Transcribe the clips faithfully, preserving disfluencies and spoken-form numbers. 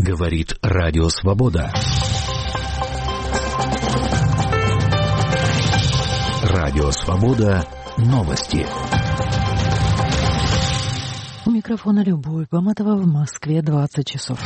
Говорит Радио Свобода. Радио Свобода. Новости. У микрофона Любовь Баматова, в Москве двадцать часов.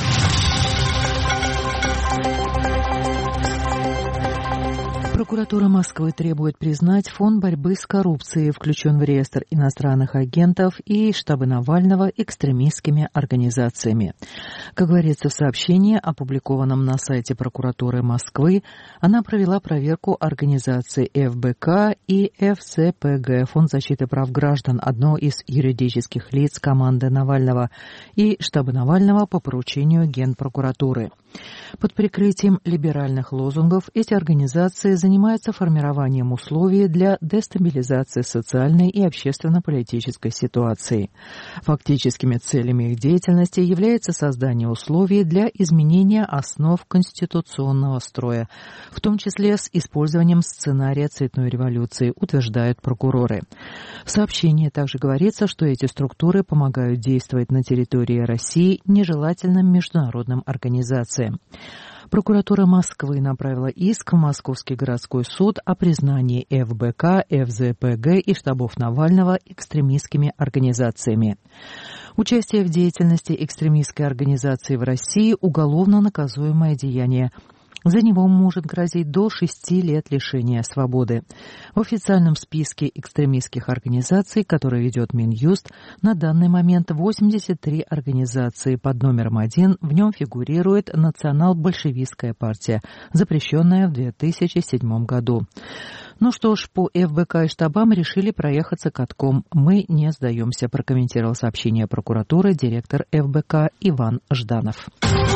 Прокуратура Москвы требует признать Фонд борьбы с коррупцией, включен в реестр иностранных агентов, и штабы Навального экстремистскими организациями. Как говорится в сообщении, опубликованном на сайте прокуратуры Москвы, она провела проверку организации эф бэ ка и эф цэ пэ гэ, Фонд защиты прав граждан, одно из юридических лиц команды Навального, и штабы Навального по поручению Генпрокуратуры. Под прикрытием либеральных лозунгов эти организации занимаются формированием условий для дестабилизации социальной и общественно-политической ситуации. Фактическими целями их деятельности является создание условий для изменения основ конституционного строя, в том числе с использованием сценария цветной революции, утверждают прокуроры. В сообщении также говорится, что эти структуры помогают действовать на территории России нежелательным международным организациям. Прокуратура Москвы направила иск в Московский городской суд о признании эф бэ ка, эф зэ пэ гэ и штабов Навального экстремистскими организациями. Участие в деятельности экстремистской организации в России – уголовно наказуемое деяние. За него может грозить до шести лет лишения свободы. В официальном списке экстремистских организаций, который ведет Минюст, на данный момент восемьдесят три организации. Под номером один в нем фигурирует Национал-большевистская партия, запрещенная в две тысячи седьмом году. Ну что ж, по эф бэ ка и штабам решили проехаться катком. Мы не сдаемся, прокомментировал сообщение прокуратуры директор эф бэ ка Иван Жданов.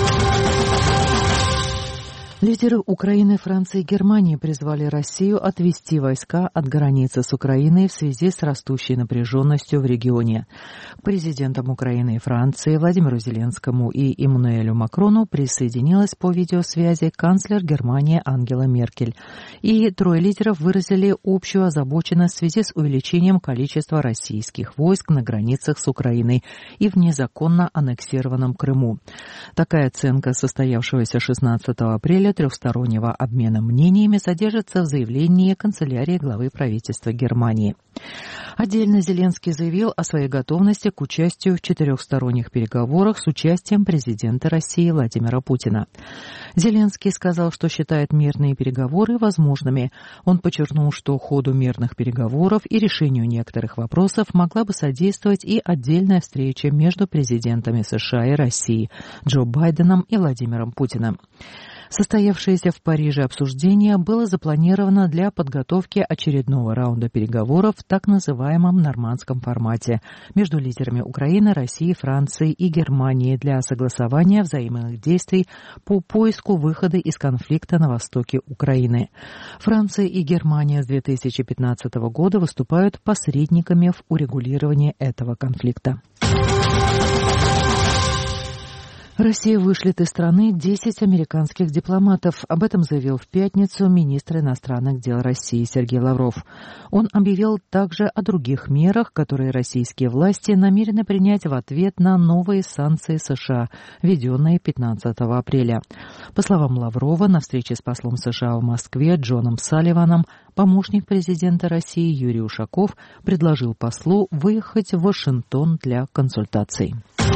Лидеры Украины, Франции и Германии призвали Россию отвести войска от границы с Украиной в связи с растущей напряженностью в регионе. К президентам Украины и Франции Владимиру Зеленскому и Эммануэлю Макрону присоединилась по видеосвязи канцлер Германии Ангела Меркель. И трое лидеров выразили общую озабоченность в связи с увеличением количества российских войск на границах с Украиной и в незаконно аннексированном Крыму. Такая оценка состоявшегося шестнадцатого апреля трехстороннего обмена мнениями содержится в заявлении канцелярии главы правительства Германии. Отдельно Зеленский заявил о своей готовности к участию в четырехсторонних переговорах с участием президента России Владимира Путина. Зеленский сказал, что считает мирные переговоры возможными. Он подчеркнул, что ходу мирных переговоров и решению некоторых вопросов могла бы содействовать и отдельная встреча между президентами США и России Джо Байденом и Владимиром Путиным. Состоявшееся в Париже обсуждение было запланировано для подготовки очередного раунда переговоров в так называемом нормандском формате между лидерами Украины, России, Франции и Германии для согласования взаимных действий по поиску выхода из конфликта на востоке Украины. Франция и Германия с две тысячи пятнадцатого года выступают посредниками в урегулировании этого конфликта. Россия вышлет из страны десять американских дипломатов. Об этом заявил в пятницу министр иностранных дел России Сергей Лавров. Он объявил также о других мерах, которые российские власти намерены принять в ответ на новые санкции США, введенные пятнадцатого апреля. По словам Лаврова, на встрече с послом США в Москве Джоном Салливаном помощник президента России Юрий Ушаков предложил послу выехать в Вашингтон для консультаций.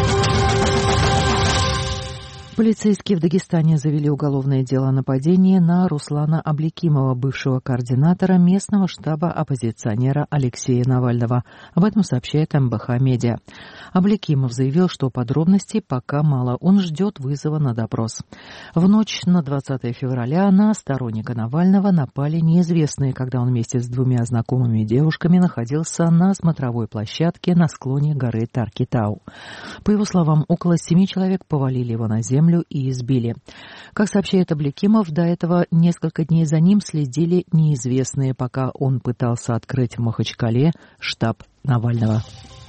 Полицейские в Дагестане завели уголовное дело о нападении на Руслана Аблекимова, бывшего координатора местного штаба оппозиционера Алексея Навального. Об этом сообщает эм бэ ха Медиа. Аблекимов заявил, что подробностей пока мало. Он ждет вызова на допрос. В ночь на двадцатое февраля на сторонника Навального напали неизвестные, когда он вместе с двумя знакомыми девушками находился на смотровой площадке на склоне горы Таркитау. По его словам, около семи человек повалили его на землю и избили. Как сообщает Аблекимов, до этого несколько дней за ним следили неизвестные, пока он пытался открыть в Махачкале штаб Навального.